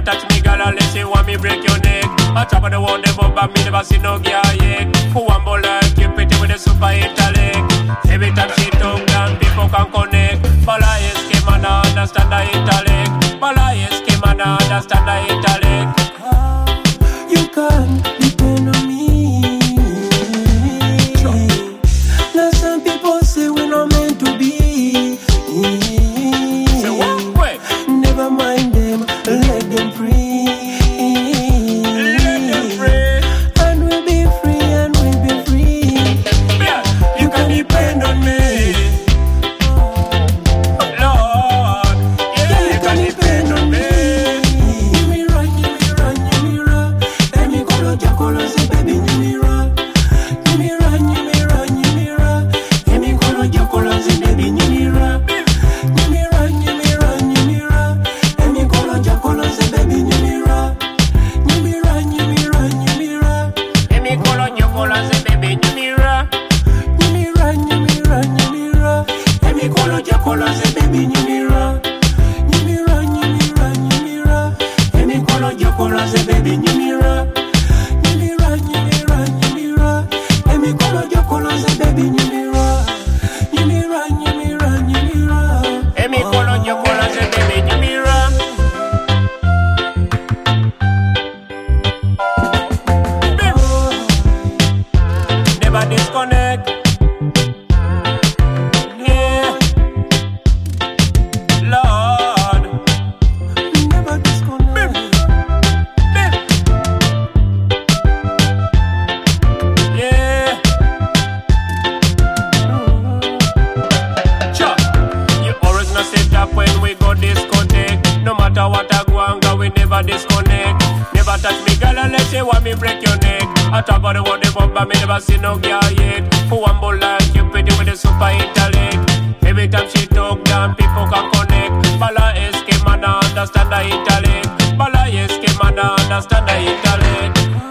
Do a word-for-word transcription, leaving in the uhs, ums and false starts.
Never touch me, girl, unless you want me break your neck. On top of the world, never but me never see no girl yet. Who want more like you, pretty with a super intellect. Every time she talk down, people can connect. But I is came and I understand the intellect. But I is came and I understand the intellect. You can depend on me. Now some people say we're not meant to be. Say what? Wait. Never mind them, let them free. Let them free. And we'll be free, and we'll be free. Yeah, you can depend on me, Lord. Yeah, you can depend on me. Give me right, give me right, give me right. Let me go to Jacolo, say baby, give me right. Give me right, give me right, give me right. Let me go to Jacolo, say baby, give me right. Give me right, give me right, give me right. Let me go to Jacolo, say baby, give me right. Give me right, give me right, give me right. Let me call on your call and say, baby, give me right. Give me right, give me right, give me right. Let me call on Jacolo, say baby, give me right. Give me right, give me right, give me right. Let me call on Jacolo, say baby, give me right. Give me right, give me right, give me right. Let me call on Jacolo, say baby, give me right. Give me right, give me right, give me right. Let me call on your call and say, baby, give me right. Never disconnect. Yeah, Lord. Never disconnect. Yeah. Sure. You always not set up when we go disconnect. No matter what I go and go, we never disconnect. Never touch me, girl, unless you want me break your neck. On top of the world, they bump, but me never see no girl yet. Who want more like you, pretty with a super intellect. Every time she talk down, people can connect. Bala is came and I understand the intellect. Bala is came and I understand the intellect.